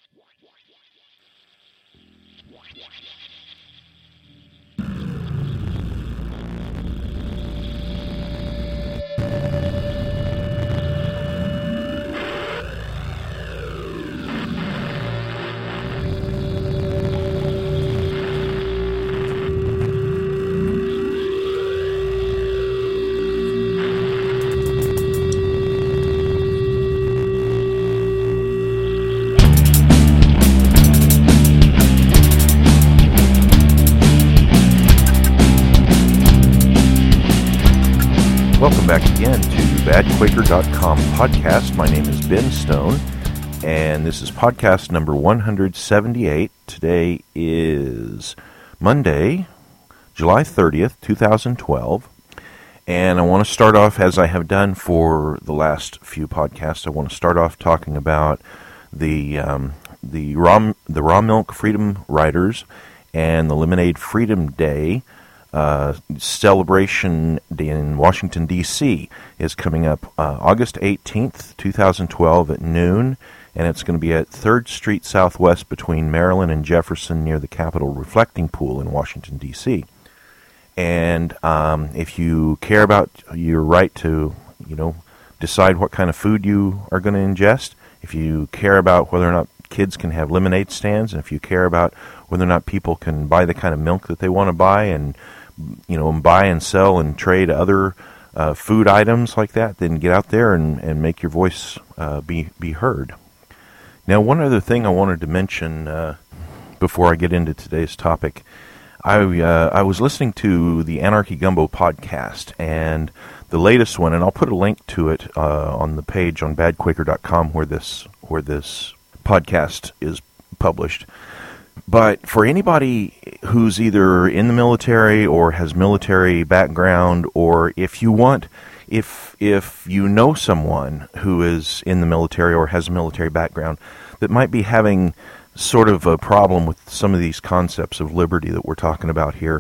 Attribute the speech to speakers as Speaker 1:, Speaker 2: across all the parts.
Speaker 1: Welcome back again to BadQuaker.com podcast. My name is Ben Stone, and this is podcast number 178. Today is Monday, July 30th, 2012, and I want to start off, as I have done for the last few podcasts, I want to start off talking about the Raw Milk Freedom Riders and the Lemonade Freedom Day celebration in Washington, D.C. is coming up August 18th, 2012 at noon, and it's going to be at 3rd Street Southwest between Maryland and Jefferson near the Capitol Reflecting Pool in Washington, D.C. And if you care about your right to, decide what kind of food you are going to ingest, if you care about whether or not kids can have lemonade stands, and if you care about whether or not people can buy the kind of milk that they want to buy and buy and sell and trade other food items like that, then get out there and make your voice be heard. Now, one other thing I wanted to mention before I get into today's topic, I was listening to the Anarchy Gumbo podcast, and the latest one, and I'll put a link to it on the page on badquaker.com where this podcast is published. But for anybody who's either in the military or has military background, or if you know someone who is in the military or has a military background that might be having sort of a problem with some of these concepts of liberty that we're talking about here,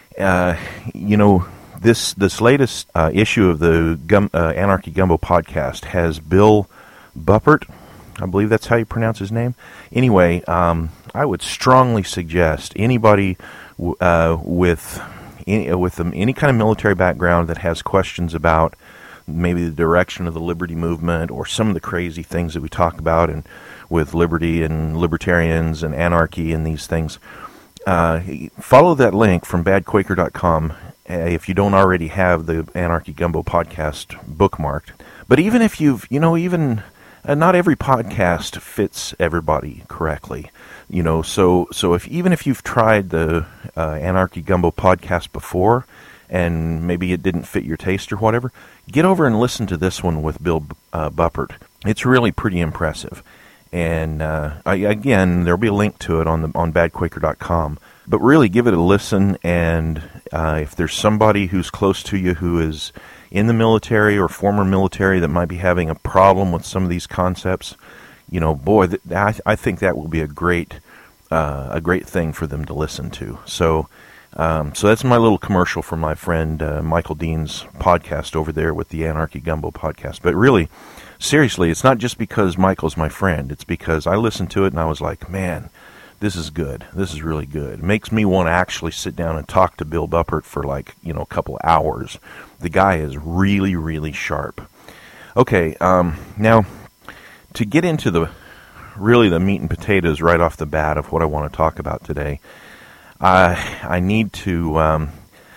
Speaker 1: this latest issue of the Anarchy Gumbo podcast has Bill Buppert. I believe that's how you pronounce his name. Anyway, I would strongly suggest anybody with any kind of military background that has questions about maybe the direction of the liberty movement or some of the crazy things that we talk about and with liberty and libertarians and anarchy and these things, follow that link from badquaker.com if you don't already have the Anarchy Gumbo podcast bookmarked. But even if you've, not every podcast fits everybody correctly, So if you've tried the Anarchy Gumbo podcast before, and maybe it didn't fit your taste or whatever, get over and listen to this one with Bill Buppert. It's really pretty impressive, and again, there'll be a link to it on badquaker.com. But really, give it a listen, and if there's somebody who's close to you who is in the military or former military that might be having a problem with some of these concepts, I think that will be a great thing for them to listen to. So that's my little commercial for my friend Michael Dean's podcast over there with the Anarchy Gumbo podcast. But really, seriously, it's not just because Michael's my friend. It's because I listened to it and I was like, man, this is good. This is really good. It makes me want to actually sit down and talk to Bill Buppert for a couple hours. The guy is really, really sharp. Okay, now to get into the meat and potatoes right off the bat of what I want to talk about today, I need to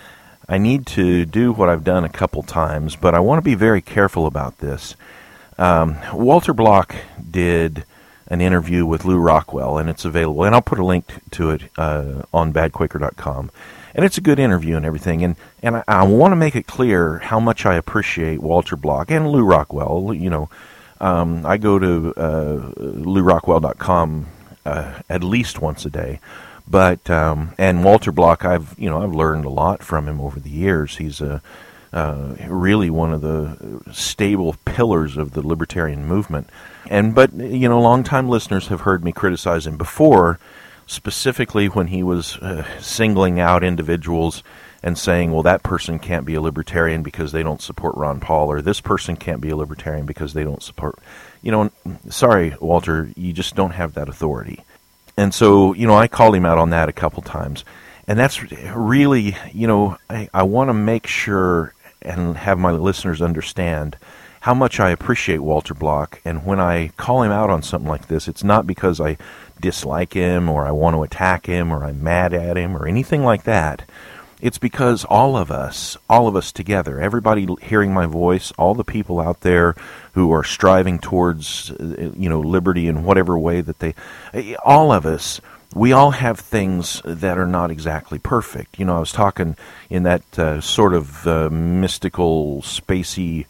Speaker 1: do what I've done a couple times, but I want to be very careful about this. Walter Block did an interview with Lew Rockwell, and it's available, and I'll put a link to it on badquaker.com. And it's a good interview and everything, and I want to make it clear how much I appreciate Walter Block and Lew Rockwell. I go to LewRockwell.com at least once a day, but and Walter Block, I've learned a lot from him over the years. He's really one of the stable pillars of the libertarian movement. But longtime listeners have heard me criticize him before, specifically when he was singling out individuals and saying, well, that person can't be a libertarian because they don't support Ron Paul, or this person can't be a libertarian because they don't support, sorry, Walter, you just don't have that authority. And so, I called him out on that a couple times. And that's really, I want to make sure and have my listeners understand how much I appreciate Walter Block. And when I call him out on something like this, it's not because I dislike him or I want to attack him or I'm mad at him or anything like that. It's because all of us together, everybody hearing my voice, all the people out there who are striving towards, liberty in whatever way that all of us, we all have things that are not exactly perfect. I was talking in that sort of mystical, spacey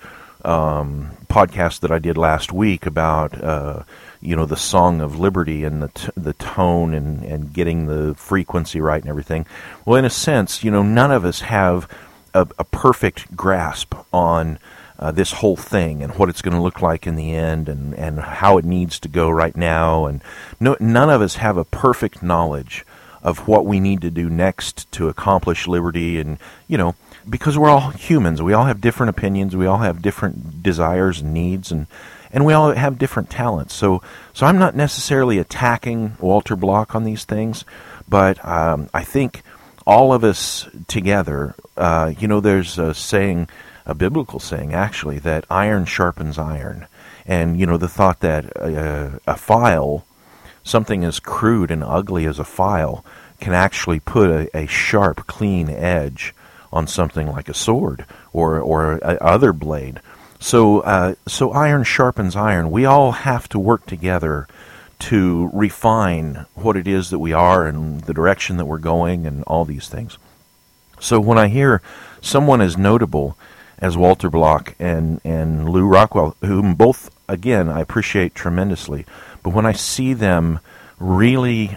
Speaker 1: podcast that I did last week about the Song of Liberty and the tone and getting the frequency right and everything. Well, in a sense, none of us have a perfect grasp on this whole thing and what it's going to look like in the end and how it needs to go right now. And none of us have a perfect knowledge of what we need to do next to accomplish liberty. And, because we're all humans, we all have different opinions, we all have different desires and needs, and we all have different talents. So I'm not necessarily attacking Walter Block on these things, but I think all of us together, there's a saying, a biblical saying actually, that iron sharpens iron. And, the thought that a file, something as crude and ugly as a file, can actually put a sharp, clean edge on something like a sword or a other blade. So iron sharpens iron. We all have to work together to refine what it is that we are and the direction that we're going and all these things. So when I hear someone as notable as Walter Block and Lew Rockwell, whom both, again, I appreciate tremendously, but when I see them really,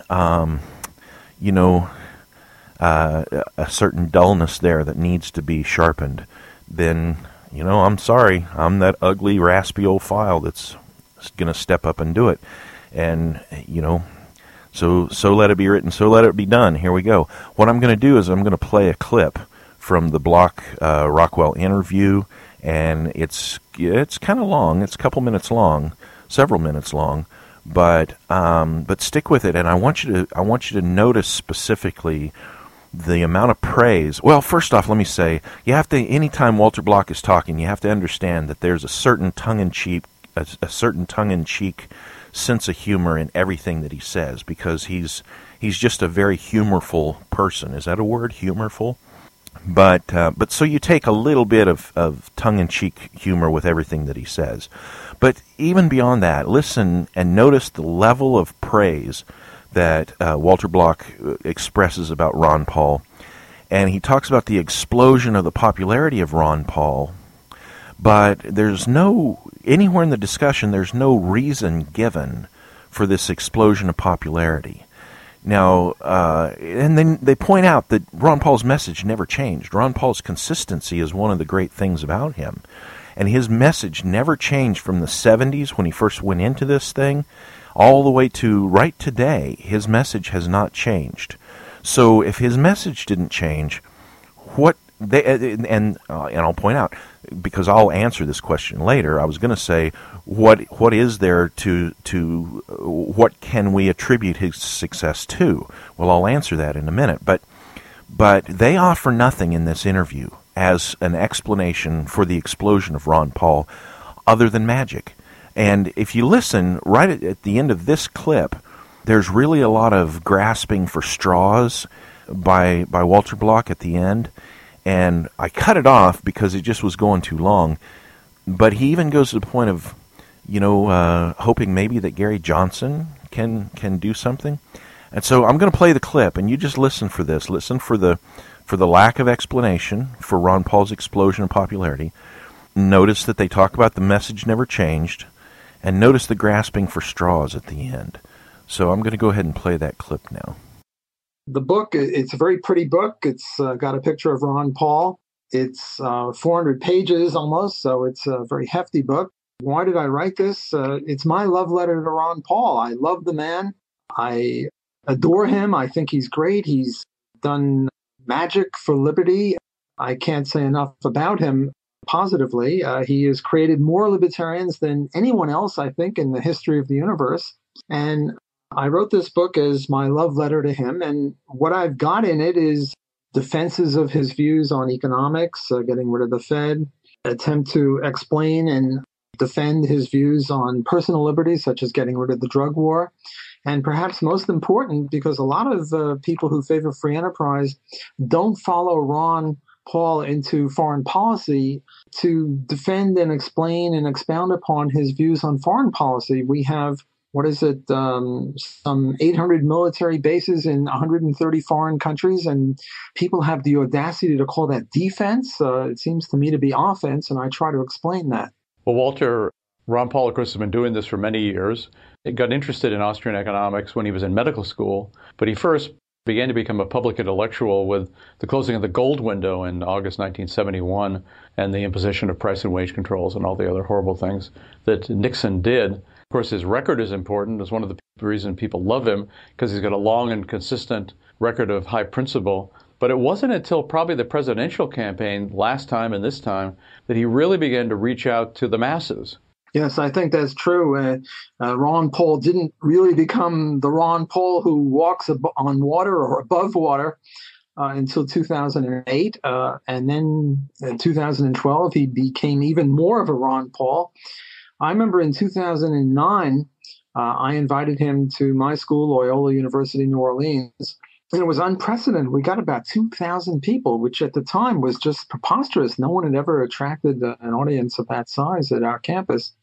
Speaker 1: a certain dullness there that needs to be sharpened, then, I'm sorry, I'm that ugly, raspy old file that's going to step up and do it. And, so let it be written, so let it be done. Here we go. What I'm going to do is I'm going to play a clip from the Block Rockwell interview, and it's kind of long. It's a couple minutes long, several minutes long, but stick with it. And I want you to notice specifically the amount of praise. Well, first off, let me say, you have to, anytime Walter Block is talking, you have to understand that there's a certain tongue-in-cheek sense of humor in everything that he says, because he's just a very humorful person. Is that a word, humorful? But so you take a little bit of tongue-in-cheek humor with everything that he says. But even beyond that, listen and notice the level of praise that Walter Block expresses about Ron Paul. And he talks about the explosion of the popularity of Ron Paul. But there's anywhere in the discussion, there's no reason given for this explosion of popularity. Now, and then they point out that Ron Paul's message never changed. Ron Paul's consistency is one of the great things about him. And his message never changed from the 70s when he first went into this thing, all the way to right today. His message has not changed. So if his message didn't change, and I'll point out, because I'll answer this question later, I was going to say, what is there to what can we attribute his success to? Well, I'll answer that in a minute. But they offer nothing in this interview as an explanation for the explosion of Ron Paul other than magic. And if you listen, right at the end of this clip, there's really a lot of grasping for straws by Walter Block at the end. And I cut it off because it just was going too long. But he even goes to the point of, hoping maybe that Gary Johnson can do something. And so I'm going to play the clip, and you just listen for this. Listen for the lack of explanation for Ron Paul's explosion of popularity. Notice that they talk about the message never changed, and notice the grasping for straws at the end. So I'm going to go ahead and play that clip now.
Speaker 2: The book, it's a very pretty book. It's got a picture of Ron Paul. It's 400 pages almost, so it's a very hefty book. Why did I write this? It's my love letter to Ron Paul. I love the man. I adore him. I think he's great. He's done magic for liberty. I can't say enough about him positively. He has created more libertarians than anyone else, I think, in the history of the universe. And I wrote this book as my love letter to him. And what I've got in it is defenses of his views on economics, getting rid of the Fed, attempt to explain and defend his views on personal liberties, such as getting rid of the drug war. And perhaps most important, because a lot of people who favor free enterprise don't follow Ron Paul into foreign policy to defend and explain and expound upon his views on foreign policy. We have, some 800 military bases in 130 foreign countries, and people have the audacity to call that defense. It seems to me to be offense, and I try to explain that.
Speaker 3: Well, Walter, Ron Paul, of course, has been doing this for many years. He got interested in Austrian economics when he was in medical school, but he first began to become a public intellectual with the closing of the gold window in August 1971 and the imposition of price and wage controls and all the other horrible things that Nixon did. Of course, his record is important. It's one of the reasons people love him, because he's got a long and consistent record of high principle. But it wasn't until probably the presidential campaign last time and this time that he really began to reach out to the masses.
Speaker 2: Yes, I think that's true. Ron Paul didn't really become the Ron Paul who walks on water or above water until 2008. And then in 2012, he became even more of a Ron Paul. I remember in 2009, I invited him to my school, Loyola University, New Orleans. And it was unprecedented. We got about 2,000 people, which at the time was just preposterous. No one had ever attracted an audience of that size at our campus.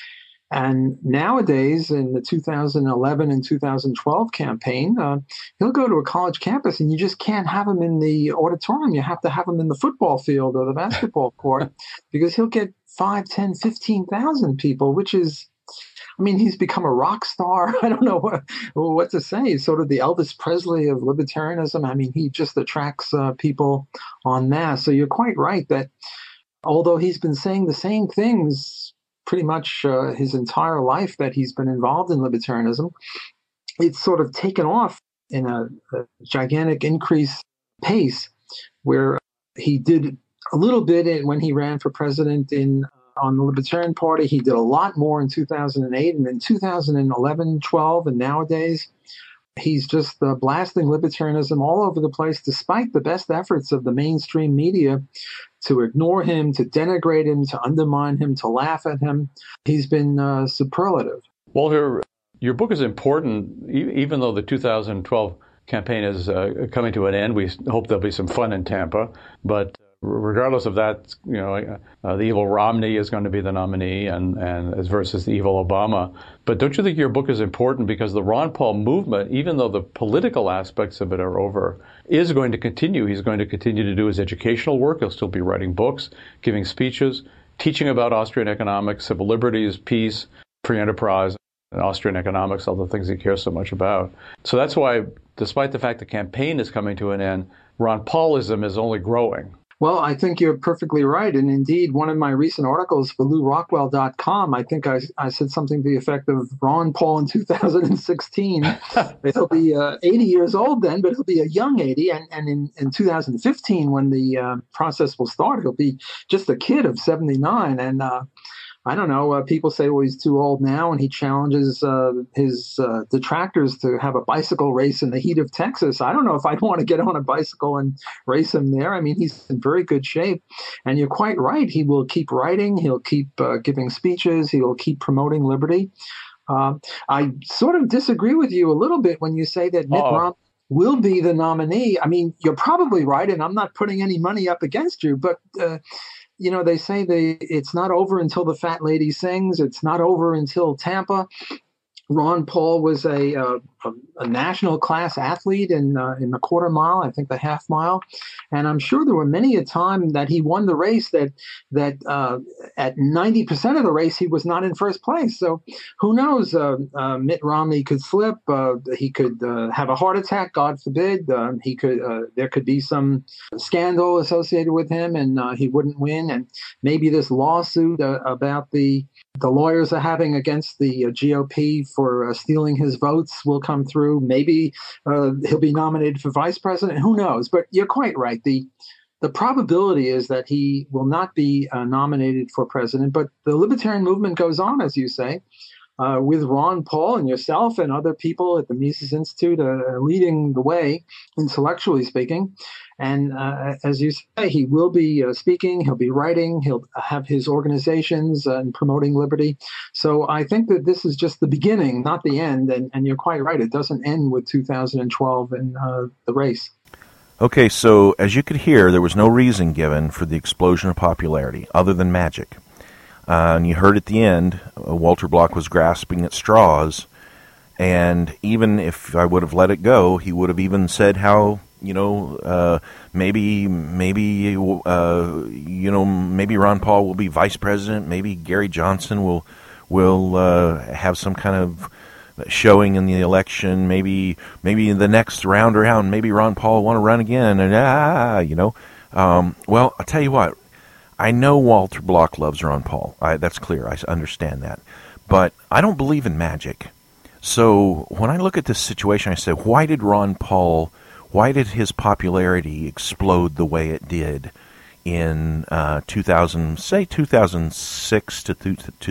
Speaker 2: And nowadays, in the 2011 and 2012 campaign, he'll go to a college campus and you just can't have him in the auditorium. You have to have him in the football field or the basketball court because he'll get 5, 10, 15,000 people, which is, I mean, he's become a rock star. I don't know what to say. He's sort of the Elvis Presley of libertarianism. I mean, he just attracts people en masse. So you're quite right that although he's been saying the same things pretty much his entire life that he's been involved in libertarianism, it's sort of taken off in a gigantic increase pace where he did a little bit when he ran for president on the Libertarian Party. He did a lot more in 2008 and in 2011, 12, and nowadays he's just blasting libertarianism all over the place, despite the best efforts of the mainstream media to ignore him, to denigrate him, to undermine him, to laugh at him. He's been superlative.
Speaker 3: Walter, your book is important, even though the 2012 campaign is coming to an end. We hope there'll be some fun in Tampa, but regardless of that, the evil Romney is going to be the nominee, and as versus the evil Obama. But don't you think your book is important because the Ron Paul movement, even though the political aspects of it are over, is going to continue. He's going to continue to do his educational work. He'll still be writing books, giving speeches, teaching about Austrian economics, civil liberties, peace, free enterprise, and Austrian economics, all the things he cares so much about. So that's why, despite the fact the campaign is coming to an end, Ron Paulism is only growing.
Speaker 2: Well, I think you're perfectly right. And indeed, one of my recent articles for LouRockwell.com, I think I said something to the effect of Ron Paul in 2016. He'll be 80 years old then, but he'll be a young 80. And in 2015, when the process will start, he'll be just a kid of 79. And I don't know, people say, well, he's too old now, and he challenges his detractors to have a bicycle race in the heat of Texas. I don't know if I'd want to get on a bicycle and race him there. I mean, he's in very good shape. And you're quite right. He will keep writing. He'll keep giving speeches. He will keep promoting liberty. I sort of disagree with you a little bit when you say that Mitt Romney will be the nominee. I mean, you're probably right, and I'm not putting any money up against you, but they say it's not over until the fat lady sings. It's not over until Tampa. Ron Paul was a national class athlete in the quarter mile, I think the half mile, and I'm sure there were many a time that he won the race that at 90% of the race he was not in first place. So who knows? Mitt Romney could slip. He could have a heart attack, God forbid. He could. There could be some scandal associated with him, and he wouldn't win. And maybe this lawsuit about the the lawyers are having against the GOP for stealing his votes will come through. Maybe he'll be nominated for vice president. Who knows? But you're quite right. The probability is that he will not be nominated for president. But the libertarian movement goes on, as you say, with Ron Paul and yourself and other people at the Mises Institute leading the way, intellectually speaking. And as you say, he will be speaking, he'll be writing, he'll have his organizations and promoting liberty. So I think that this is just the beginning, not the end. And you're quite right. It doesn't end with 2012 and the race.
Speaker 1: Okay, so as you could hear, there was no reason given for the explosion of popularity other than magic. And you heard at the end, Walter Block was grasping at straws, and even if I would have let it go, he would have even said how, maybe Ron Paul will be vice president, maybe Gary Johnson will have some kind of showing in the election, maybe in the next round around, maybe Ron Paul will want to run again, and well, I'll tell you what. I know Walter Block loves Ron Paul. That's clear. I understand that. But I don't believe in magic. So when I look at this situation, I say, why did his popularity explode the way it did in 2006 to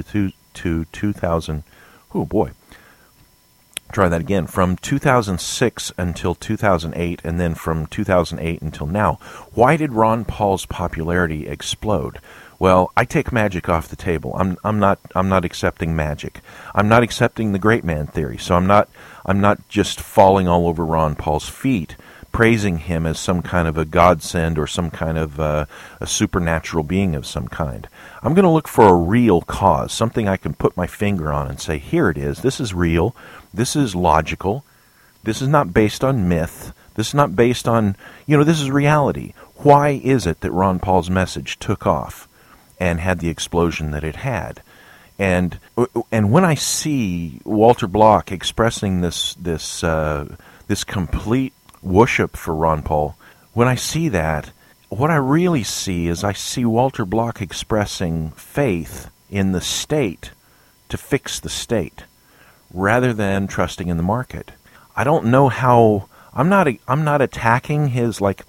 Speaker 1: 2000? Oh, boy. Try that again. From 2006 until 2008, and then from 2008 until now. Why did Ron Paul's popularity explode? Well, I take magic off the table. I'm not accepting magic. I'm not accepting the great man theory. So I'm not just falling all over Ron Paul's feet, praising him as some kind of a godsend or some kind of a supernatural being of some kind. I'm going to look for a real cause, something I can put my finger on and say, here it is. This is real. This is logical. This is not based on myth. This is not based on, this is reality. Why is it that Ron Paul's message took off and had the explosion that it had? And when I see Walter Block expressing this complete worship for Ron Paul, when I see that, what I really see is I see Walter Block expressing faith in the state to fix the state, rather than trusting in the market. I don't know how. I'm not attacking his like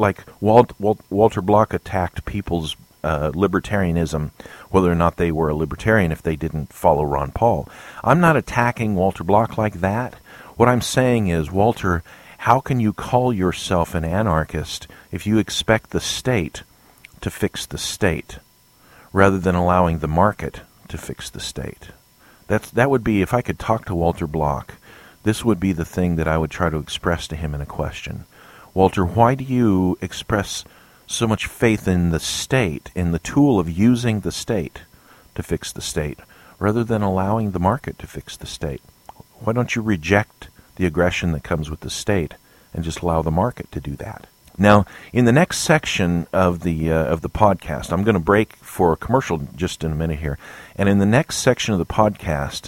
Speaker 1: Walter Block attacked people's libertarianism, whether or not they were a libertarian if they didn't follow Ron Paul. I'm not attacking Walter Block like that. What I'm saying is, Walter, how can you call yourself an anarchist if you expect the state to fix the state, rather than allowing the market to fix the state? That would be, if I could talk to Walter Block, this would be the thing that I would try to express to him in a question. Walter, why do you express so much faith in the state, in the tool of using the state to fix the state, rather than allowing the market to fix the state? Why don't you reject the aggression that comes with the state and just allow the market to do that? Now, in the next section of the podcast, I'm going to break for a commercial just in a minute here, and in the next section of the podcast,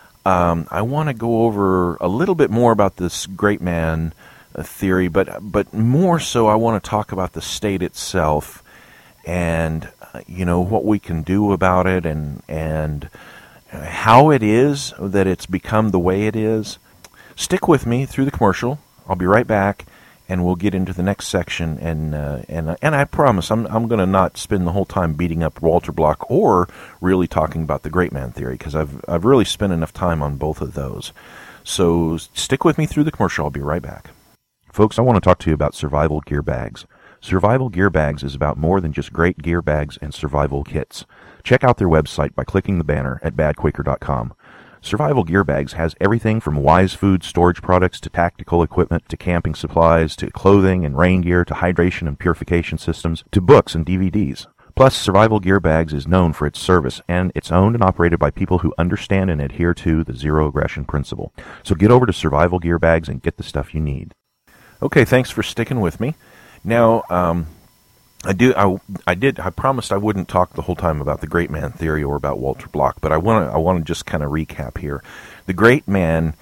Speaker 1: I want to go over a little bit more about this great man theory, but more so, I want to talk about the state itself, and what we can do about it, and how it is that it's become the way it is. Stick with me through the commercial. I'll be right back. And we'll get into the next section, and I promise I'm going to not spend the whole time beating up Walter Block or really talking about the great man theory, because I've really spent enough time on both of those. So stick with me through the commercial. I'll be right back. Folks, I want to talk to you about Survival Gear Bags. Survival Gear Bags is about more than just great gear bags and survival kits. Check out their website by clicking the banner at badquaker.com. Survival Gear Bags has everything from wise food storage products to tactical equipment to camping supplies to clothing and rain gear to hydration and purification systems to books and DVDs. Plus, Survival Gear Bags is known for its service, and it's owned and operated by people who understand and adhere to the zero aggression principle. So get over to Survival Gear Bags and get the stuff you need. Okay, thanks for sticking with me. Now, I promised I wouldn't talk the whole time about the great man theory or about Walter Block, but I want to just kind of recap here. The great man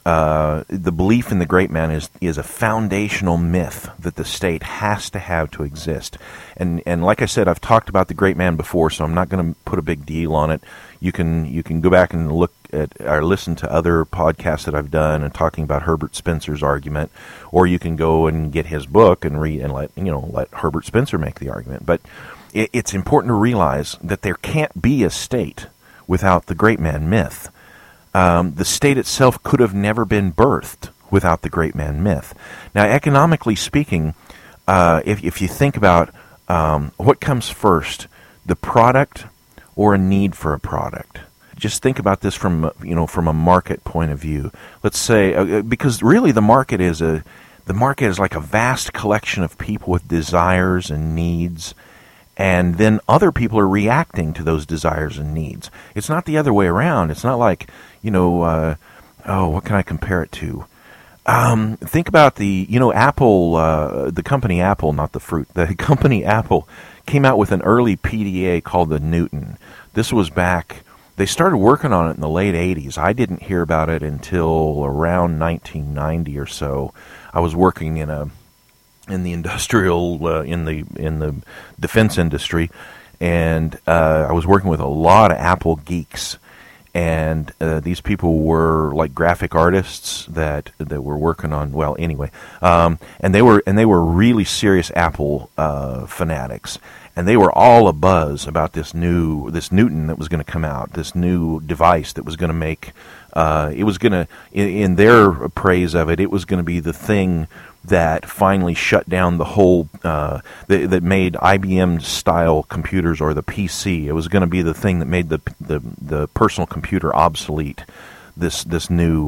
Speaker 1: the belief in the great man is a foundational myth that the state has to have to exist. And like I said, I've talked about the great man before, so I'm not going to put a big deal on it. You can go back and look at or listen to other podcasts that I've done and talking about Herbert Spencer's argument, or you can go and get his book and read and let Herbert Spencer make the argument. But it's important to realize that there can't be a state without the great man myth. The state itself could have never been birthed without the great man myth. Now, economically speaking, if you think about what comes first, the product or a need for a product. Just think about this from a market point of view. Let's say because really the market is like a vast collection of people with desires and needs. And then other people are reacting to those desires and needs. It's not the other way around. It's not like, what can I compare it to? Think about Apple, the company Apple, not the fruit. The company Apple came out with an early PDA called the Newton. This was they started working on it in the late 80s. I didn't hear about it until around 1990 or so. I was working in the industrial, in the defense industry, and I was working with a lot of Apple geeks, and these people were like graphic artists that were working on. Well, anyway, and they were really serious Apple fanatics, and they were all abuzz about this Newton that was going to come out, this new device that was going to make. It was going to, in their praise of it, it was going to be the thing that finally shut down the whole, that made IBM-style computers, or the PC. It was going to be the thing that made the personal computer obsolete. This new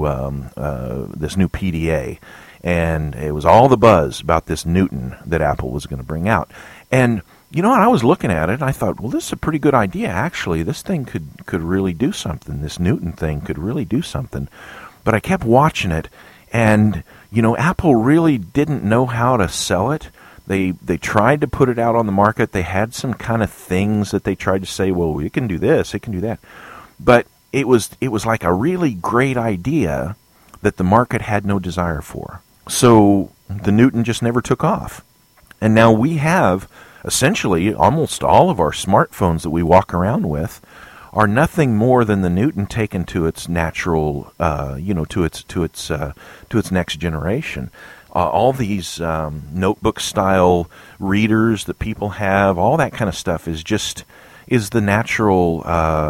Speaker 1: PDA, and it was all the buzz about this Newton that Apple was going to bring out. And I was looking at it, and I thought, well, this is a pretty good idea, actually. This thing could really do something. This Newton thing could really do something. But I kept watching it, and Apple really didn't know how to sell it. They tried to put it out on the market. They had some kind of things that they tried to say, well, it can do this, it can do that. But it was like a really great idea that the market had no desire for. So the Newton just never took off. And now we have essentially almost all of our smartphones that we walk around with are nothing more than the Newton taken to its natural, to its next generation. All these notebook-style readers that people have, all that kind of stuff is the natural,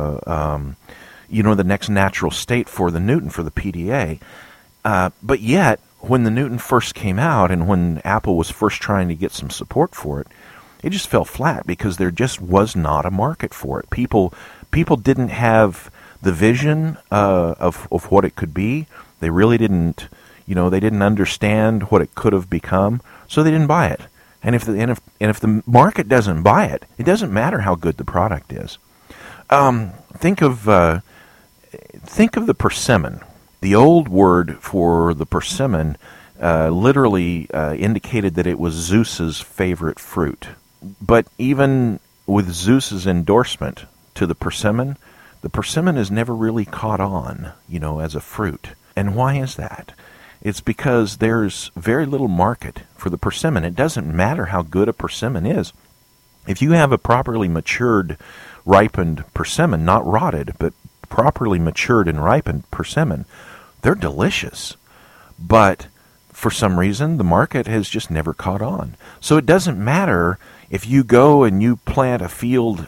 Speaker 1: the next natural state for the Newton, for the PDA. But yet, when the Newton first came out, and when Apple was first trying to get some support for it, it just fell flat because there just was not a market for it. People didn't have the vision of what it could be. They really didn't, they didn't understand what it could have become, so they didn't buy it. And if the market doesn't buy it, it doesn't matter how good the product is. Think of the persimmon. The old word for the persimmon literally indicated that it was Zeus's favorite fruit. But even with Zeus's endorsement to the persimmon has never really caught on, as a fruit. And why is that? It's because there's very little market for the persimmon. It doesn't matter how good a persimmon is. If you have a properly matured, ripened persimmon, not rotted, but properly matured and ripened persimmon, they're delicious. But for some reason, the market has just never caught on. So it doesn't matter if you go and you plant a field,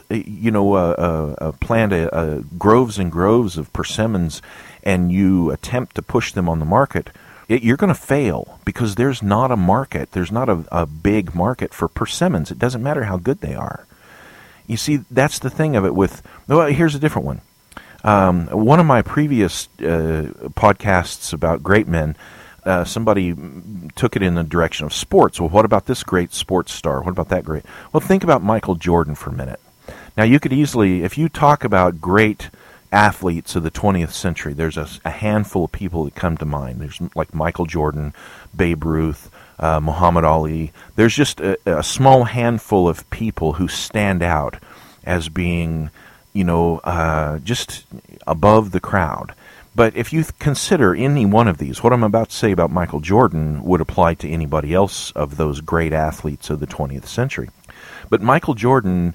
Speaker 1: groves and groves of persimmons, and you attempt to push them on the market, you're going to fail because there's not a market. There's not a big market for persimmons. It doesn't matter how good they are. You see, that's the thing of it with... Well, here's a different one. One of my previous podcasts about great men, somebody took it in the direction of sports. Well, what about this great sports star? What about that great? Well, think about Michael Jordan for a minute. Now, you could easily, if you talk about great athletes of the 20th century, there's a handful of people that come to mind. There's like Michael Jordan, Babe Ruth, Muhammad Ali. There's just a small handful of people who stand out as being, just above the crowd. But if you consider any one of these, what I'm about to say about Michael Jordan would apply to anybody else of those great athletes of the 20th century. But Michael Jordan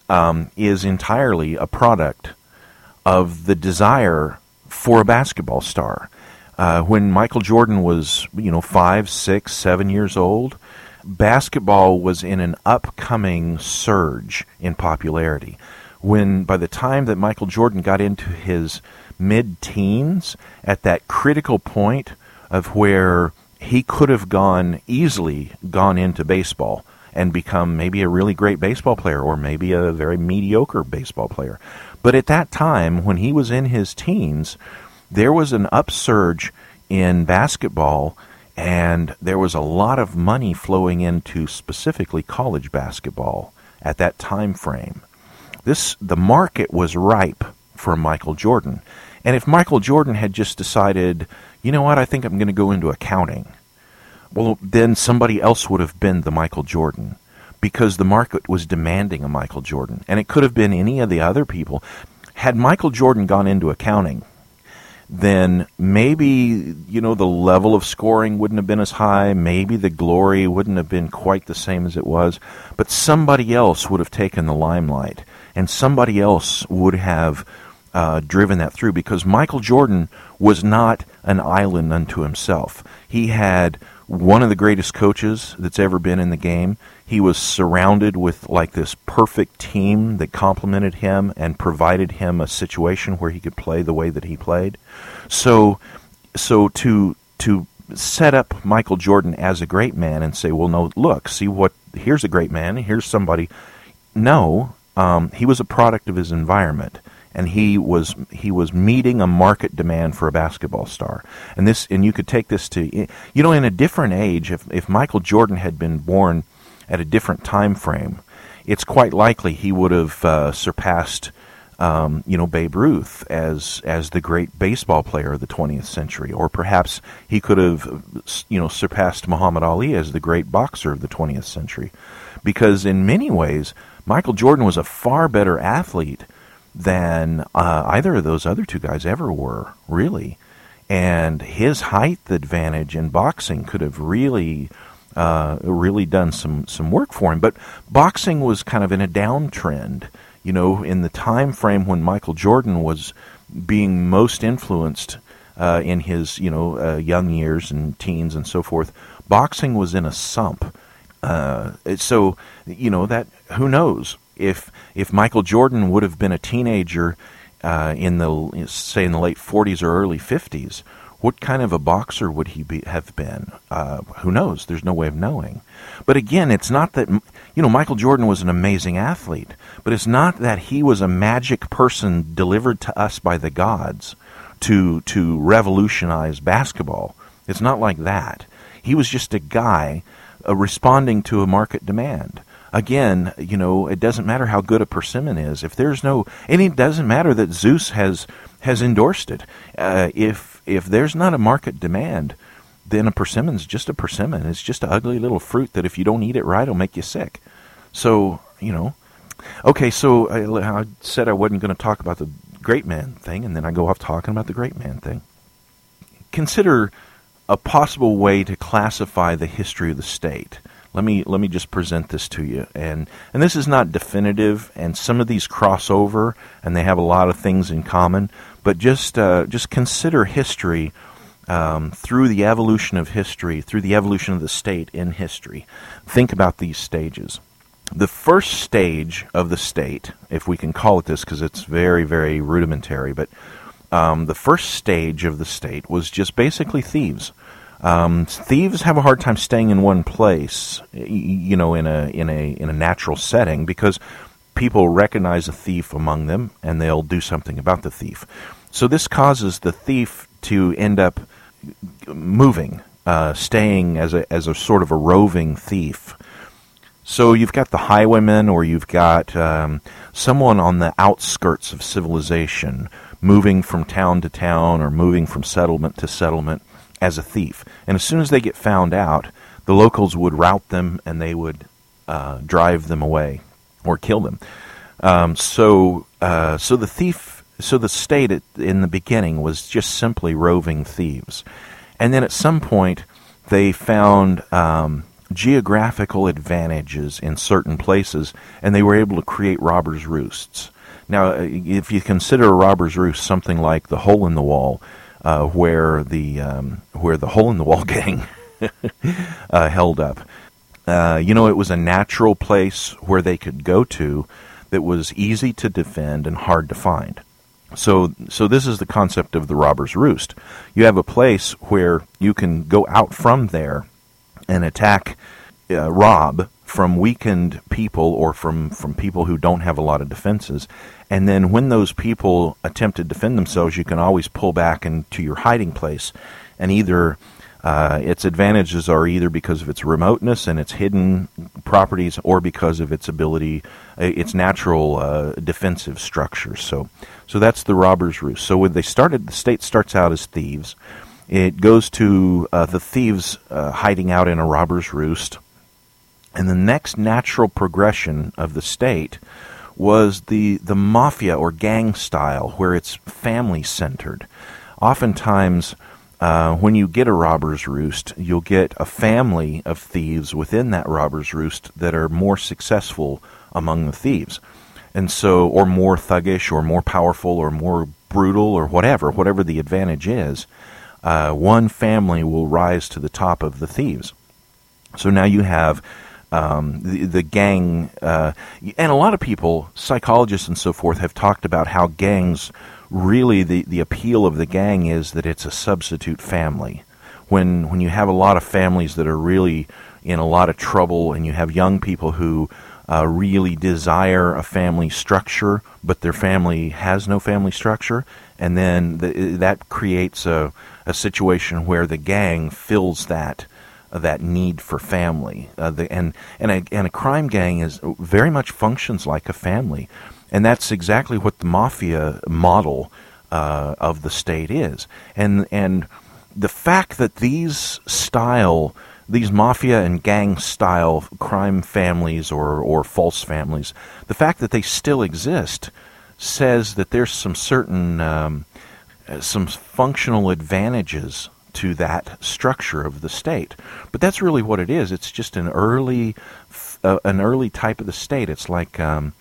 Speaker 1: is entirely a product of the desire for a basketball star. When Michael Jordan was, 5, 6, 7 years old, basketball was in an upcoming surge in popularity. When by the time that Michael Jordan got into his mid-teens, at that critical point of where he could have easily gone into baseball and become maybe a really great baseball player or maybe a very mediocre baseball player. But at that time, when he was in his teens, there was an upsurge in basketball, and there was a lot of money flowing into specifically college basketball at that time frame. The market was ripe for Michael Jordan. And if Michael Jordan had just decided, you know what, I think I'm going to go into accounting, well, then somebody else would have been the Michael Jordan, because the market was demanding a Michael Jordan. And it could have been any of the other people. Had Michael Jordan gone into accounting, then maybe, the level of scoring wouldn't have been as high. Maybe the glory wouldn't have been quite the same as it was. But somebody else would have taken the limelight, and somebody else would have driven that through, because Michael Jordan was not an island unto himself. He had one of the greatest coaches that's ever been in the game. He was surrounded with this perfect team that complemented him and provided him a situation where he could play the way that he played. So to set up Michael Jordan as a great man and say, well, no, look, here's a great man, here's somebody. No, he was a product of his environment. And he was meeting a market demand for a basketball star. And you could take this to, in a different age, if Michael Jordan had been born at a different time frame, it's quite likely he would have surpassed, Babe Ruth as the great baseball player of the 20th century. Or perhaps he could have, surpassed Muhammad Ali as the great boxer of the 20th century. Because in many ways, Michael Jordan was a far better athlete than either of those other two guys ever were, really. And his height advantage in boxing could have really done some work for him. But boxing was kind of in a downtrend, in the time frame when Michael Jordan was being most influenced in his, young years and teens and so forth. Boxing was in a sump. So, that, who knows? If Michael Jordan would have been a teenager in the late 40s or early 50s, what kind of a boxer would he have been? Who knows? There's no way of knowing. But again, it's not that, Michael Jordan was an amazing athlete, but it's not that he was a magic person delivered to us by the gods to revolutionize basketball. It's not like that. He was just a guy responding to a market demand. Again, it doesn't matter how good a persimmon is. If there's and it doesn't matter that Zeus has endorsed it. If there's not a market demand, then a persimmon's just a persimmon. It's just an ugly little fruit that if you don't eat it right, it'll make you sick. So, Okay, so I said I wasn't going to talk about the great man thing, and then I go off talking about the great man thing. Consider a possible way to classify the history of the state. Let me just present this to you, and this is not definitive, and some of these cross over, and they have a lot of things in common. But just consider history through the evolution of history, through the evolution of the state in history. Think about these stages. The first stage of the state, if we can call it this, because it's very, very rudimentary, but the first stage of the state was just basically thieves. Thieves have a hard time staying in one place, in a natural setting, because people recognize a thief among them and they'll do something about the thief. So this causes the thief to end up moving, staying as a sort of a roving thief. So you've got the highwayman, or you've got someone on the outskirts of civilization, moving from town to town or moving from settlement to settlement as a thief. And as soon as they get found out, the locals would rout them and they would drive them away or kill them. So the thief So the state in the beginning was just simply roving thieves. And then at some point, they found geographical advantages in certain places, and they were able to create robbers' roosts. Now, if you consider a robber's roost something like the Hole in the Wall, where the Hole in the Wall gang held up, it was a natural place where they could go to that was easy to defend and hard to find. So this is the concept of the robber's roost. You have a place where you can go out from there and attack, rob from weakened people or from people who don't have a lot of defenses. And then when those people attempt to defend themselves, you can always pull back into your hiding place. And either its advantages are either because of its remoteness and its hidden properties, or because of its ability, its natural defensive structures. So that's the robber's roost. So when the state starts out as thieves. It goes to the thieves hiding out in a robber's roost. And the next natural progression of the state was the mafia or gang style, where it's family-centered. Oftentimes, when you get a robber's roost, you'll get a family of thieves within that robber's roost that are more successful among the thieves. And so, or more thuggish, or more powerful, or more brutal, or whatever the advantage is. One family will rise to the top of the thieves. So now you have the gang, and a lot of people, psychologists and so forth, have talked about how gangs, really the appeal of the gang is that it's a substitute family. When you have a lot of families that are really in a lot of trouble, and you have young people who really desire a family structure, but their family has no family structure, and then that creates a situation where the gang fills that need for family. And a crime gang is very much functions like a family, and that's exactly what the mafia model of the state is. And the fact that these mafia and gang style crime families or false families, the fact that they still exist says that there's some certain some functional advantages to that structure of the state. But that's really what it is. It's just an early type of the state. It's like,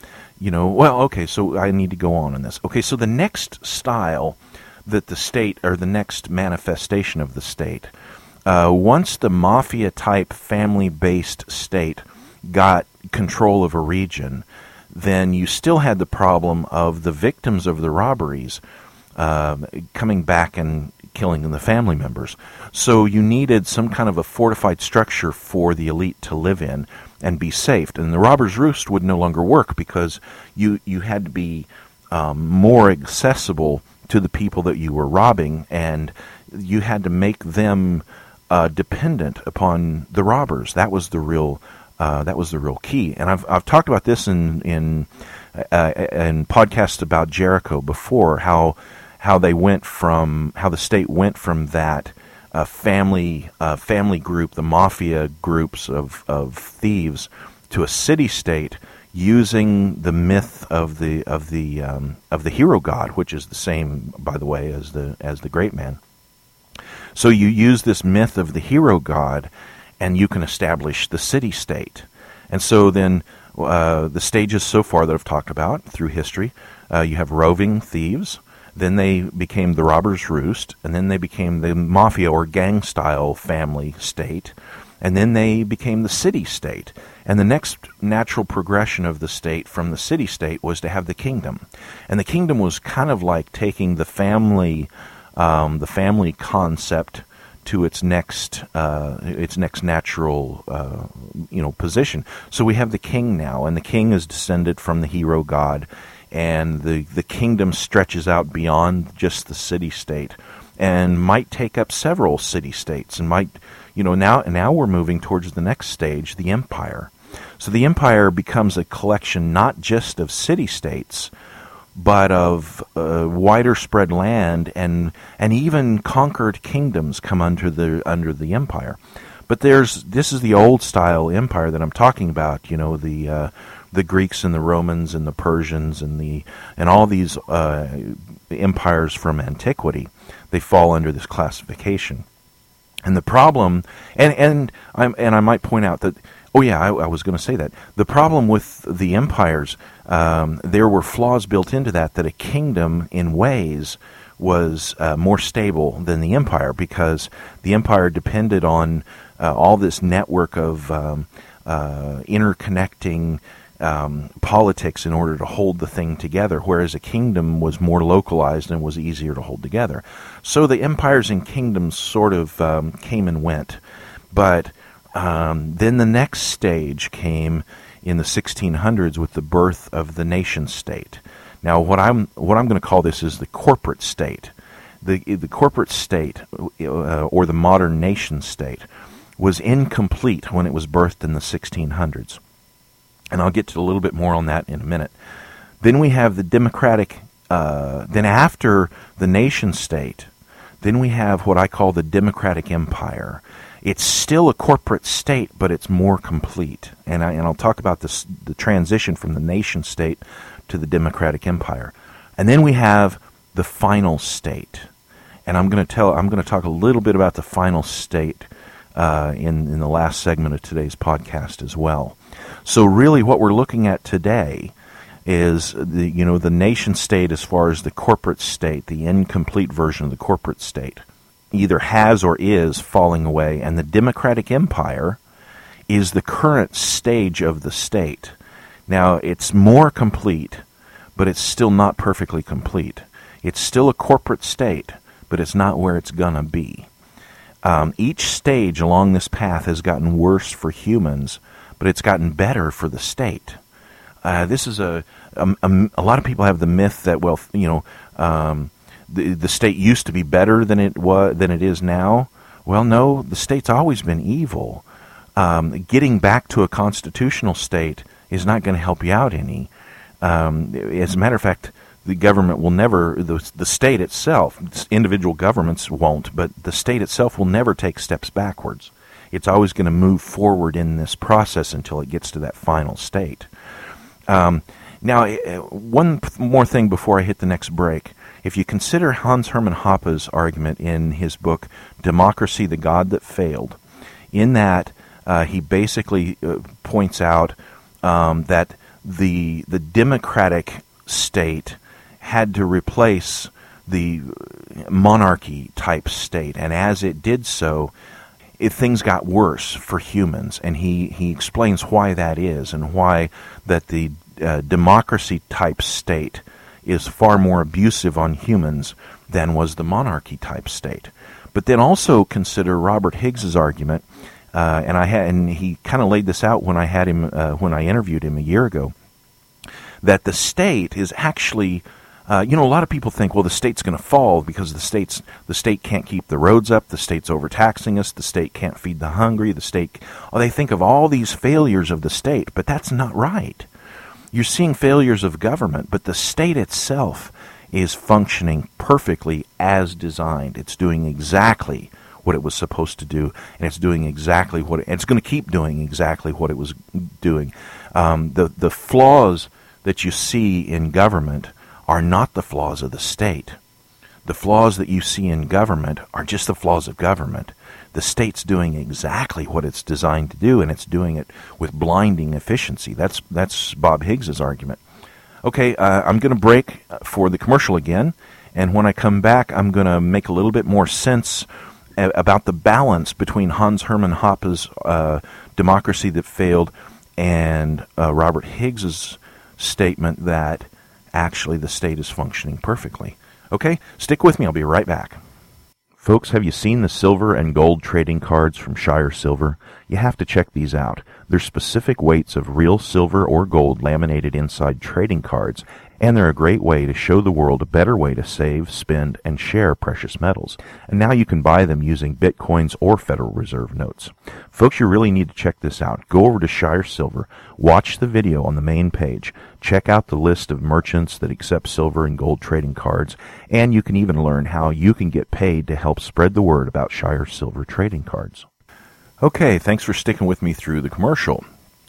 Speaker 1: so I need to go on in this. Okay, so the next style that the state, or the next manifestation of the state, once the mafia-type family-based state got control of a region, then you still had the problem of the victims of the robberies coming back and killing the family members. So you needed some kind of a fortified structure for the elite to live in and be safe. And the robber's roost would no longer work because you had to be more accessible to the people that you were robbing, and you had to make them dependent upon the robbers. That was the real key. And I've talked about this in podcasts about Jericho before, how the state went from that family group, the mafia groups of thieves, to a city state, using the myth of the hero god, which is the same, by the way, as the great man. So you use this myth of the hero god, and you can establish the city state. And so then the stages so far that I've talked about through history, you have roving thieves. Then they became the robber's roost, and then they became the mafia or gang-style family state, and then they became the city state. And the next natural progression of the state from the city state was to have the kingdom. And the kingdom was kind of like taking the family concept to its next natural position. So we have the king now, and the king is descended from the hero god. And the kingdom stretches out beyond just the city-state, and might take up several city-states, and might, now we're moving towards the next stage, the empire. So the empire becomes a collection not just of city-states, but of wider spread land, and even conquered kingdoms come under the empire. But this is the old style empire that I'm talking about, the Greeks and the Romans and the Persians and all these empires from antiquity. They fall under this classification. And the problem, and I might point out that, I was going to say that. The problem with the empires, there were flaws built into that a kingdom, in ways, was more stable than the empire, because the empire depended on all this network of interconnecting politics in order to hold the thing together, whereas a kingdom was more localized and was easier to hold together. So the empires and kingdoms sort of came and went. But then the next stage came in the 1600s with the birth of the nation state. Now, what I'm going to call this is the corporate state. The corporate state, or the modern nation state, was incomplete when it was birthed in the 1600s. And I'll get to a little bit more on that in a minute. Then we have the democratic, then after the nation state, then we have what I call the democratic empire. It's still a corporate state, but it's more complete. And I'll talk about the transition from the nation state to the democratic empire. And then we have the final state. And I'm going to talk a little bit about the final state in the last segment of today's podcast as well. So really what we're looking at today is the nation state, as far as the corporate state, the incomplete version of the corporate state, either has or is falling away, and the democratic empire is the current stage of the state. Now, it's more complete, but it's still not perfectly complete. It's still a corporate state, but it's not where it's going to be. Each stage along this path has gotten worse for humans, but it's gotten better for the state. This is a lot of people have the myth that, the state used to be better than it is now. Well, no, the state's always been evil. Getting back to a constitutional state is not going to help you out any. As a matter of fact, the government will never, the state itself, individual governments won't, but the state itself will never take steps backwards. It's always going to move forward in this process until it gets to that final state. Now, one more thing before I hit the next break. If you consider Hans Hermann Hoppe's argument in his book, Democracy, the God That Failed, in that he basically points out that the democratic state had to replace the monarchy-type state, and as it did so, things got worse for humans, and he explains why that is, and why that the democracy-type state is far more abusive on humans than was the monarchy-type state. But then also consider Robert Higgs's argument, and he kind of laid this out when I interviewed him a year ago, that the state is actually, a lot of people think, well, the state's going to fall because the state can't keep the roads up, the state's overtaxing us, the state can't feed the hungry, they think of all these failures of the state, but that's not right. You're seeing failures of government, but the state itself is functioning perfectly as designed. It's doing exactly what it was supposed to do, and it's doing exactly it's going to keep doing exactly what it was doing. The flaws that you see in government are not the flaws of the state. The flaws that you see in government are just the flaws of government. The state's doing exactly what it's designed to do, and it's doing it with blinding efficiency. That's Bob Higgs's argument. Okay, I'm going to break for the commercial again, and when I come back, I'm going to make a little bit more sense about the balance between Hans Hermann Hoppe's Democracy That Failed and Robert Higgs's statement that actually the state is functioning perfectly. Okay, stick with me. I'll be right back. Folks, have you seen the silver and gold trading cards from Shire Silver? You have to check these out. They're specific weights of real silver or gold laminated inside trading cards, and they're a great way to show the world a better way to save, spend, and share precious metals. And now you can buy them using Bitcoins or Federal Reserve notes. Folks, you really need to check this out. Go over to Shire Silver, watch the video on the main page, check out the list of merchants that accept silver and gold trading cards, and you can even learn how you can get paid to help spread the word about Shire Silver trading cards. Okay, thanks for sticking with me through the commercial.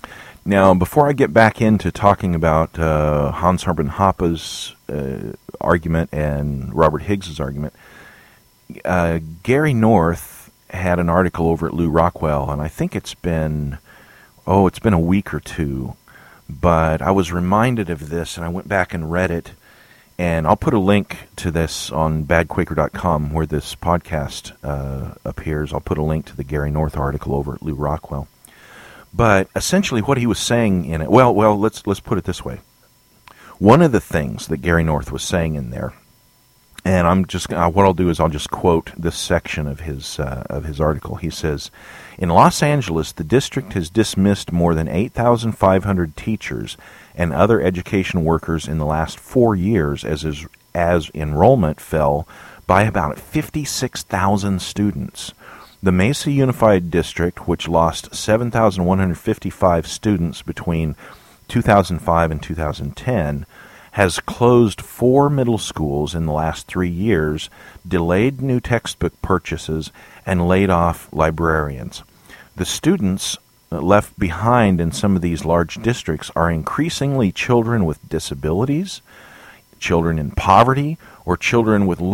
Speaker 1: Now, before I get back into talking about Hans Hermann Hoppe's argument and Robert Higgs's argument, Gary North had an article over at Lew Rockwell, and I think it's been a week or two, but I was reminded of this, and I went back and read it, and I'll put a link to this on badquaker.com where this podcast appears. I'll put a link to the Gary North article over at Lew Rockwell. But essentially what he was saying in it, well, let's put it this way. One of the things that Gary North was saying in there, and I'm just what I'll do is I'll just quote this section of his article. He says, "In Los Angeles, the district has dismissed more than 8,500 teachers and other education workers in the last 4 years as enrollment fell by about 56,000 students. The Mesa Unified District, which lost 7,155 students between 2005 and 2010, has closed 4 middle schools in the last 3 years, delayed new textbook purchases, and laid off librarians. The students left behind in some of these large districts are increasingly children with disabilities, children in poverty, or children with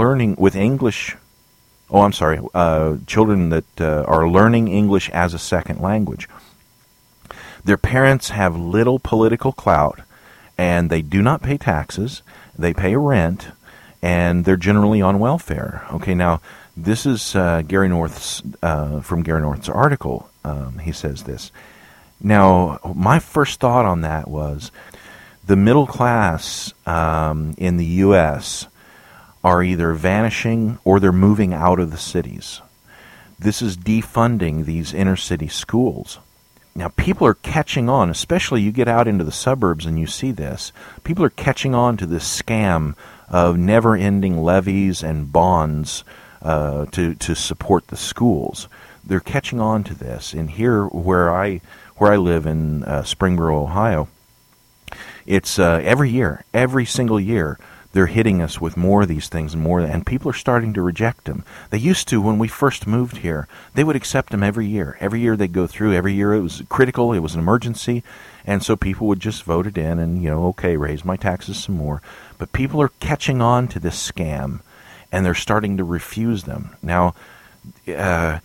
Speaker 1: children that are learning English as a second language. Their parents have little political clout, and they do not pay taxes, they pay rent, and they're generally on welfare." Okay, now this is Gary North's from Gary North's article. He says this. Now, my first thought on that was the middle class in the U.S. are either vanishing or they're moving out of the cities. This is defunding these inner city schools. Now, people are catching on, especially you get out into the suburbs and you see this. People are catching on to this scam of never-ending levies and bonds to support the schools. They're catching on to this. And here, where I live in Springboro, Ohio, it's every single year, they're hitting us with more of these things and people are starting to reject them. They used to, when we first moved here, they would accept them every year. Every year they'd go through. Every year it was critical. It was an emergency. And so people would just vote it in and, okay, raise my taxes some more. But people are catching on to this scam, and they're starting to refuse them. Now, the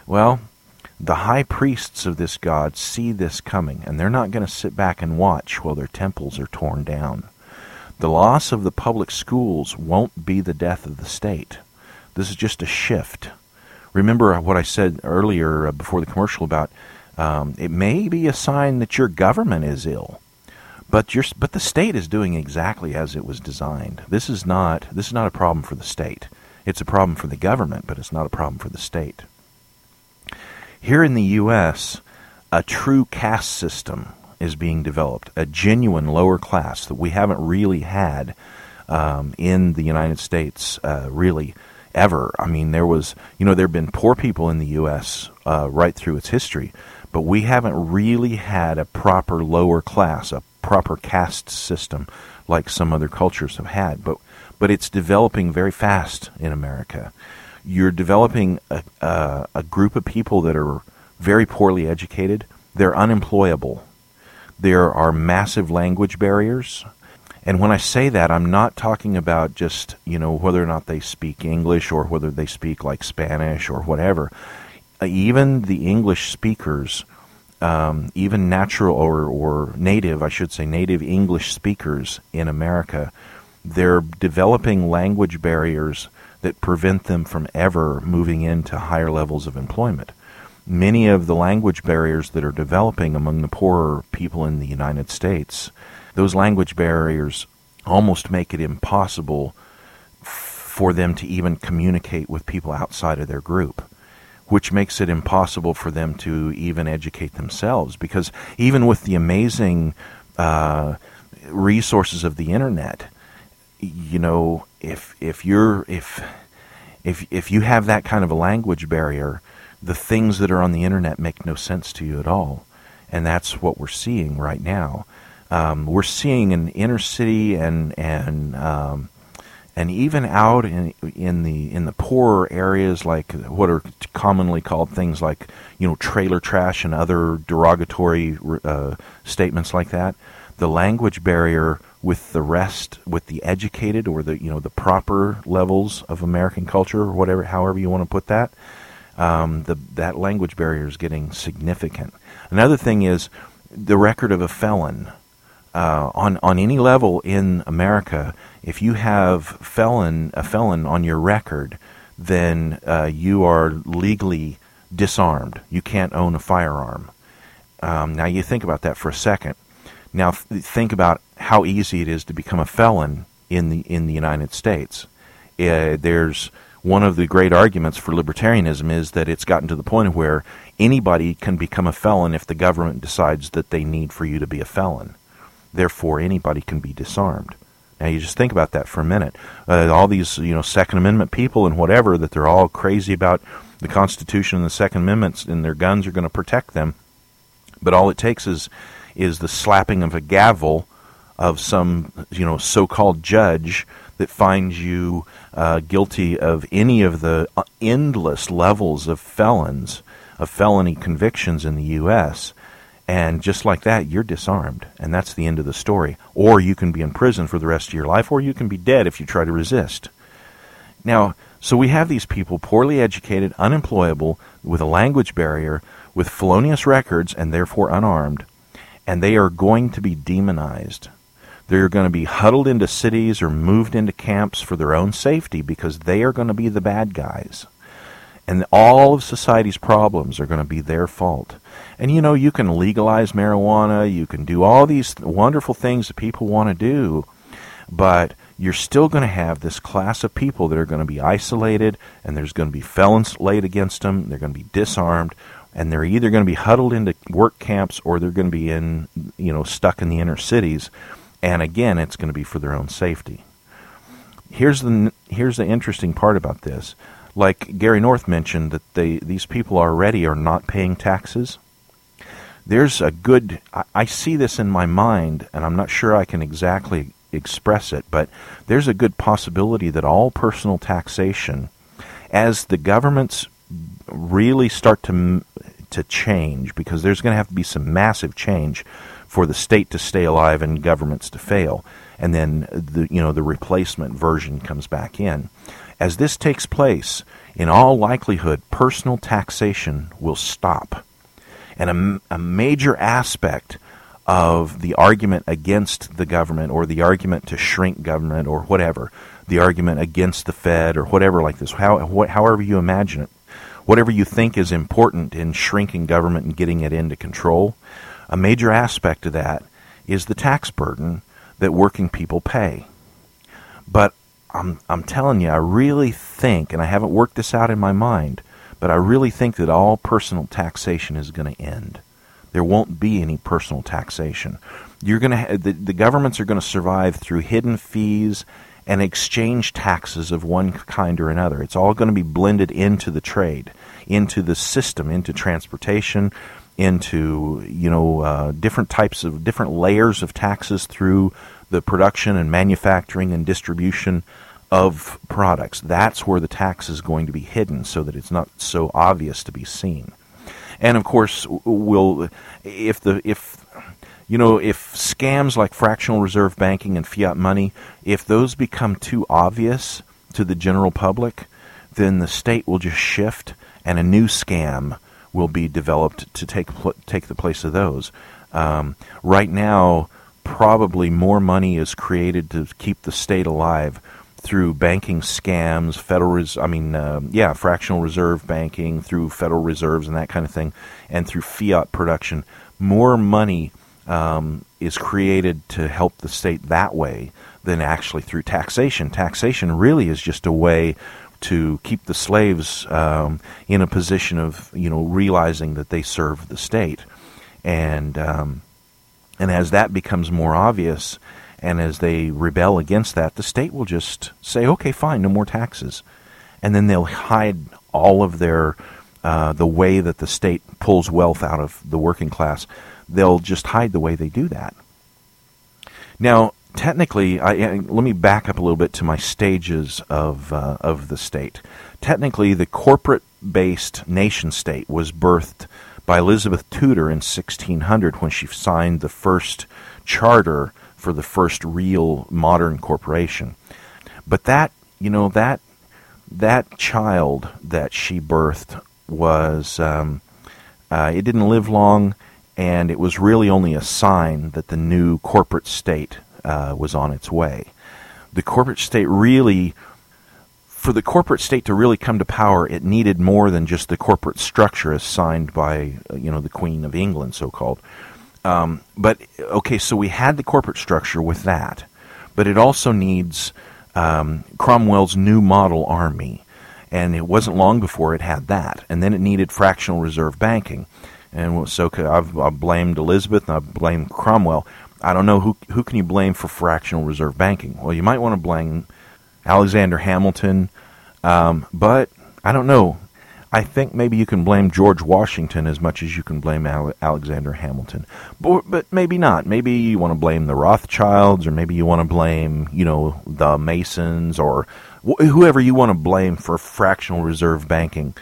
Speaker 1: high priests of this god see this coming, and they're not going to sit back and watch while their temples are torn down. The loss of the public schools won't be the death of the state. This is just a shift. Remember what I said earlier before the commercial about it may be a sign that your government is ill, but the state is doing exactly as it was designed. This is not a problem for the state. It's a problem for the government, but it's not a problem for the state. Here in the U.S., a true caste system is being developed, a genuine lower class that we haven't really had in the United States really ever. I mean, there have been poor people in the U.S. Right through its history, but we haven't really had a proper lower class, a proper caste system like some other cultures have had. But it's developing very fast in America. You're developing a group of people that are very poorly educated. They're unemployable. There are massive language barriers. And when I say that, I'm not talking about just, whether or not they speak English or whether they speak like Spanish or whatever. Even the English speakers, even natural or native, I should say, native English speakers in America, they're developing language barriers that prevent them from ever moving into higher levels of employment. Many of the language barriers that are developing among the poorer people in the United States, those language barriers almost make it impossible for them to even communicate with people outside of their group, which makes it impossible for them to even educate themselves. Because even with the amazing resources of the internet, if you have that kind of a language barrier, the things that are on the internet make no sense to you at all. And that's what we're seeing right now. We're seeing in inner city and And even out in the poorer areas, like what are commonly called things like, trailer trash and other derogatory statements like that, the language barrier with the educated or the proper levels of American culture, or whatever, however you want to put that, that language barrier is getting significant. Another thing is the record of a felon. On any level in America, if you have a felon on your record, then you are legally disarmed. You can't own a firearm. Now you think about that for a second. Now think about how easy it is to become a felon in the United States. There's one of the great arguments for libertarianism is that it's gotten to the point where anybody can become a felon if the government decides that they need for you to be a felon. Therefore, anybody can be disarmed. Now, you just think about that for a minute. All these, Second Amendment people and whatever, that they're all crazy about the Constitution and the Second Amendment, and their guns are going to protect them. But all it takes is the slapping of a gavel of some, so-called judge that finds you guilty of any of the endless levels of felony convictions in the U.S., and just like that, you're disarmed, and that's the end of the story. Or you can be in prison for the rest of your life, or you can be dead if you try to resist. Now, so we have these people, poorly educated, unemployable, with a language barrier, with felonious records, and therefore unarmed, and they are going to be demonized. They're going to be huddled into cities or moved into camps for their own safety because they are going to be the bad guys. And all of society's problems are going to be their fault. And you can legalize marijuana, you can do all these wonderful things that people want to do, but you're still going to have this class of people that are going to be isolated, and there's going to be felons laid against them, they're going to be disarmed, and they're either going to be huddled into work camps or they're going to be stuck in the inner cities. And again, it's going to be for their own safety. Here's the interesting part about this. Like Gary North mentioned, that these people already are not paying taxes. There's I see this in my mind, and I'm not sure I can exactly express it, but there's a good possibility that all personal taxation, as the governments really start to change, because there's going to have to be some massive change for the state to stay alive and governments to fail, and then the replacement version comes back in. As this takes place, in all likelihood, personal taxation will stop. And a major aspect of the argument against the government, or the argument to shrink government, or whatever, the argument against the Fed, or whatever like this, however you imagine it, whatever you think is important in shrinking government and getting it into control, a major aspect of that is the tax burden that working people pay. But I'm telling you, I really think, and I haven't worked this out in my mind, but I really think that all personal taxation is going to end. There won't be any personal taxation. You're going to the governments are going to survive through hidden fees and exchange taxes of one kind or another. It's all going to be blended into the trade, into the system, into transportation, into different layers of taxes through the production and manufacturing and distribution of products. That's where the tax is going to be hidden, so that it's not so obvious to be seen. And of course, if scams like fractional reserve banking and fiat money, if those become too obvious to the general public, then the state will just shift, and a new scam will be developed to take the place of those. Right now, probably more money is created to keep the state alive through banking scams, fractional reserve banking, through Federal Reserves and that kind of thing, and through fiat production. More money is created to help the state that way than actually through taxation. Taxation really is just a way to keep the slaves in a position of realizing that they serve the state, and as that becomes more obvious, and as they rebel against that, the state will just say, "Okay, fine, no more taxes," and then they'll hide all of their the way that the state pulls wealth out of the working class. They'll just hide the way they do that. Now, technically, let me back up a little bit to my stages of the state. Technically, the corporate-based nation-state was birthed by Elizabeth Tudor in 1600 when she signed the first charter for the first real modern corporation. But that child that she birthed was, it didn't live long, and it was really only a sign that the new corporate state was on its way. The corporate state really, for the corporate state to really come to power, it needed more than just the corporate structure as signed by, the Queen of England, so-called. But, okay, so we had the corporate structure with that, but it also needs Cromwell's new model army, and it wasn't long before it had that, and then it needed fractional reserve banking. And so I've blamed Elizabeth and I've blamed Cromwell. I don't know who can you blame for fractional reserve banking. Well, you might want to blame Alexander Hamilton, but I don't know. I think maybe you can blame George Washington as much as you can blame Alexander Hamilton. But maybe not. Maybe you want to blame the Rothschilds, or maybe you want to blame, the Masons, or whoever you want to blame for fractional reserve banking.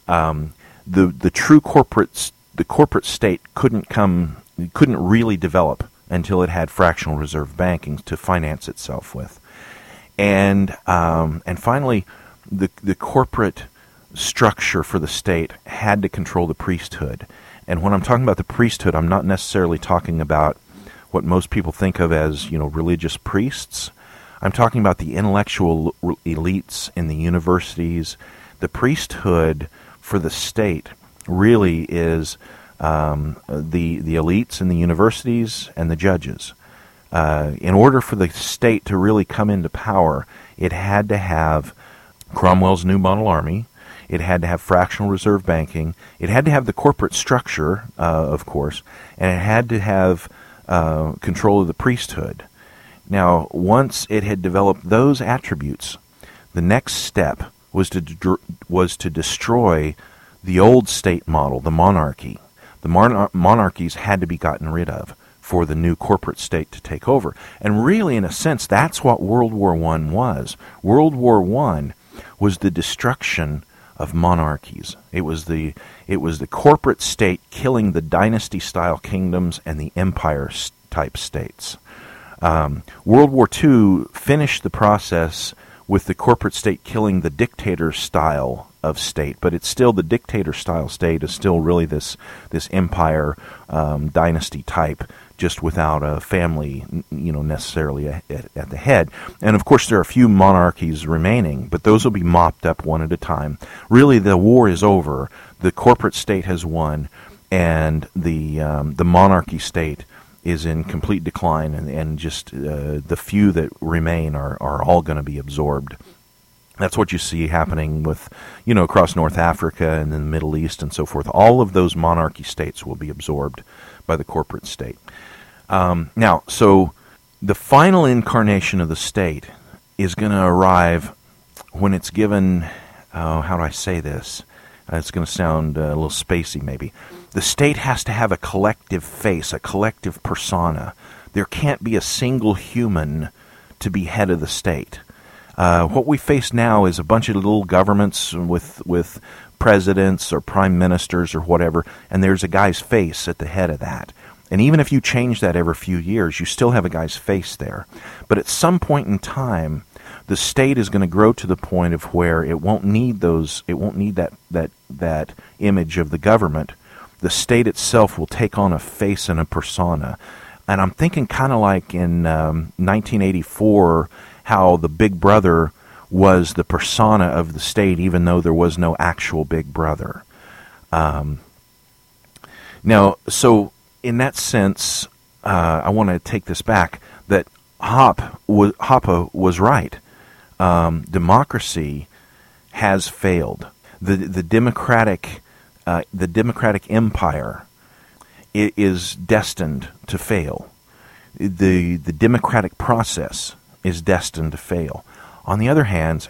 Speaker 1: The true the corporate state couldn't really develop until it had fractional reserve banking to finance itself with. And finally, the corporate structure for the state had to control the priesthood. And when I'm talking about the priesthood, I'm not necessarily talking about what most people think of as, religious priests. I'm talking about the intellectual elites in the universities. The priesthood for the state really is the elites in the universities and the judges. In order for the state to really come into power, it had to have Cromwell's new model army. It had to have fractional reserve banking. It had to have the corporate structure, of course, and it had to have control of the priesthood. Now, once it had developed those attributes, the next step was to destroy the old state model, the monarchy. The monarchies had to be gotten rid of for the new corporate state to take over. And really, in a sense, that's what World War I was. World War I was the destruction of monarchies. It was the corporate state killing the dynasty-style kingdoms and the empire-type states. World War II finished the process with the corporate state killing the dictator-style of state, but it's still, the dictator-style state is still really this empire dynasty type, just without a family, necessarily at the head. And of course, there are a few monarchies remaining, but those will be mopped up one at a time. Really, the war is over. The corporate state has won, and the monarchy state is in complete decline, and just the few that remain are all going to be absorbed. That's what you see happening with, across North Africa and then the Middle East and so forth. All of those monarchy states will be absorbed by the corporate state. Now, so the final incarnation of the state is going to arrive when it's given, how do I say this? It's going to sound a little spacey maybe. The state has to have a collective face, a collective persona. There can't be a single human to be head of the state. What we face now is a bunch of little governments with presidents or prime ministers or whatever, and there's a guy's face at the head of that. And even if you change that every few years, you still have a guy's face there. But at some point in time, the state is going to grow to the point of where it won't need that image of the government. The state itself will take on a face and a persona. And I'm thinking kind of like in 1984, how the Big Brother was the persona of the state, even though there was no actual Big Brother. Now, so in that sense, I want to take this back, that Hoppe was right. Democracy has failed. The democratic empire is destined to fail. The democratic process is destined to fail. On the other hand,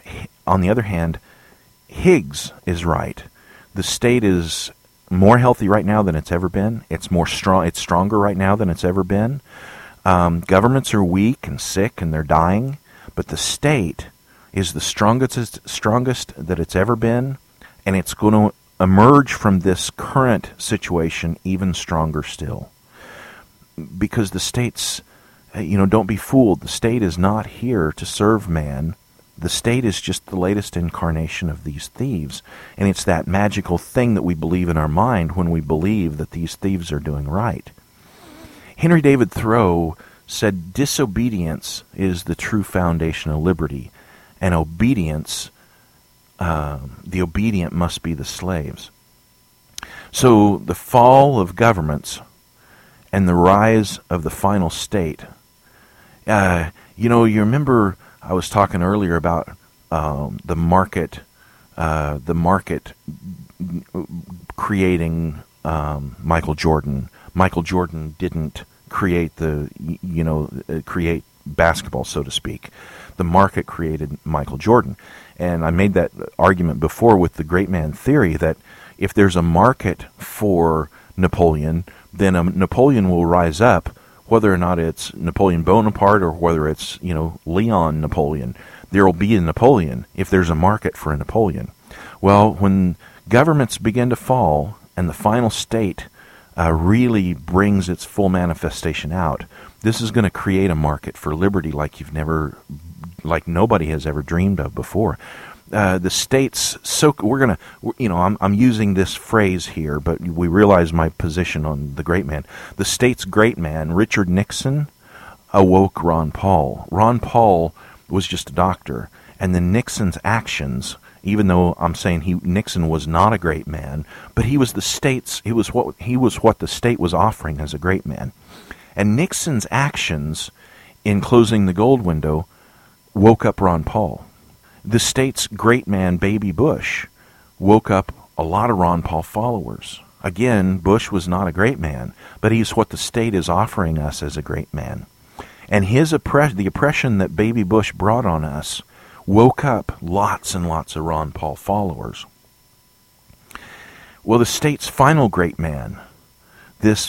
Speaker 1: Higgs is right. The state is more healthy right now than it's ever been. It's stronger right now than it's ever been. Governments are weak and sick and they're dying, but the state is the strongest that it's ever been, and it's going to emerge from this current situation even stronger still. Because the state's, don't be fooled. The state is not here to serve man. The state is just the latest incarnation of these thieves. And it's that magical thing that we believe in our mind when we believe that these thieves are doing right. Henry David Thoreau said disobedience is the true foundation of liberty, and obedience, the obedient must be the slaves. So the fall of governments and the rise of the final state. You remember I was talking earlier about the market creating Michael Jordan. Michael Jordan didn't create create basketball, so to speak. The market created Michael Jordan. And I made that argument before with the great man theory that if there's a market for Napoleon, then Napoleon will rise up, whether or not it's Napoleon Bonaparte or whether it's, Leon Napoleon. There will be a Napoleon if there's a market for a Napoleon. Well, when governments begin to fall and the final state really brings its full manifestation out, this is going to create a market for liberty like nobody has ever dreamed of before. The states, I'm using this phrase here, but we realize my position on the great man. The state's great man, Richard Nixon, awoke Ron Paul. Ron Paul was just a doctor, and then Nixon's actions, even though I'm saying Nixon was not a great man, but he was what the state was offering as a great man. And Nixon's actions in closing the gold window woke up Ron Paul. The state's great man, Baby Bush, woke up a lot of Ron Paul followers. Again, Bush was not a great man, but he's what the state is offering us as a great man. And the oppression that Baby Bush brought on us woke up lots and lots of Ron Paul followers. Well, the state's final great man, this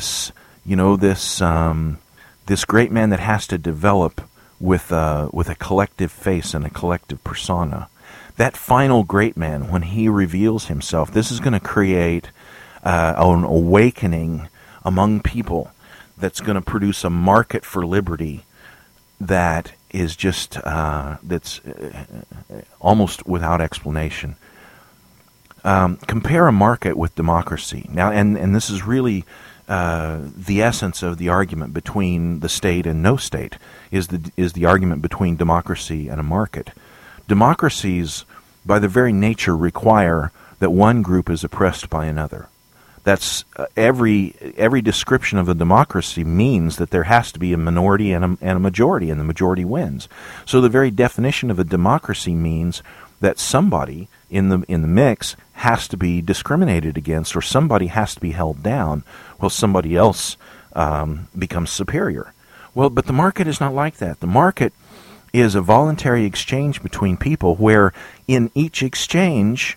Speaker 1: great man that has to develop with a collective face and a collective persona. That final great man, when he reveals himself, this is going to create an awakening among people that's going to produce a market for liberty that is just that's almost without explanation. Compare a market with democracy. Now, and this is really the essence of the argument between the state and no state is the argument between democracy and a market. Democracies, by their very nature, require that one group is oppressed by another. That's every description of a democracy means that there has to be a minority and a majority, and the majority wins. So the very definition of a democracy means that somebody in the mix has to be discriminated against, or somebody has to be held down, while somebody else becomes superior. Well, but the market is not like that. The market is a voluntary exchange between people where in each exchange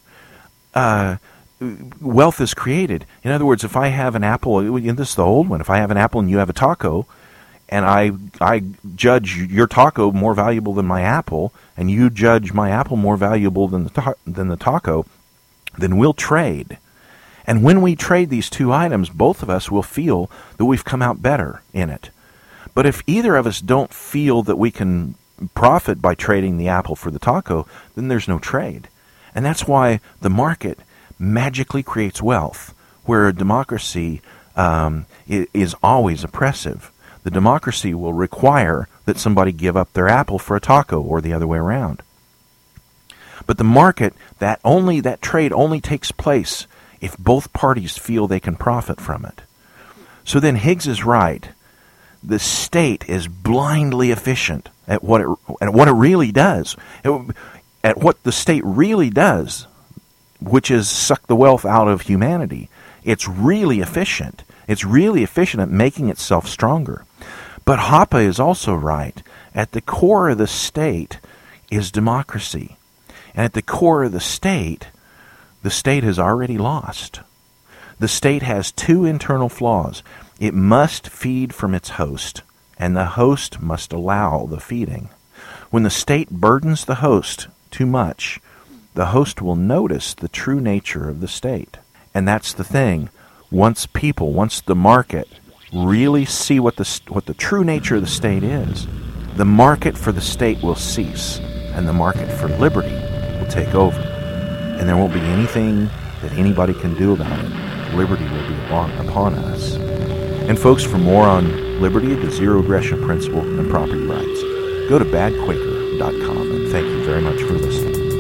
Speaker 1: wealth is created. In other words, if I have an apple, and this is the old one, if I have an apple and you have a taco, and I judge your taco more valuable than my apple, and you judge my apple more valuable than the taco, then we'll trade. And when we trade these two items, both of us will feel that we've come out better in it. But if either of us don't feel that we can profit by trading the apple for the taco, then there's no trade. And that's why the market magically creates wealth, where a democracy is always oppressive. The democracy will require that somebody give up their apple for a taco, or the other way around. But the market, that trade only takes place if both parties feel they can profit from it. So then Higgs is right. The state is blindly efficient at what it really does. At what the state really does, which is suck the wealth out of humanity. It's really efficient. It's really efficient at making itself stronger. But Hoppe is also right. At the core of the state is democracy. And at the core of the state has already lost. The state has two internal flaws. It must feed from its host, and the host must allow the feeding. When the state burdens the host too much, the host will notice the true nature of the state. And that's the thing. Once the market really see what the true nature of the state is, the market for the state will cease, and the market for liberty will take over. And there won't be anything that anybody can do about it. Liberty will be upon us. And folks, for more on liberty, the zero aggression principle, and property rights, go to badquaker.com. And thank you very much for listening.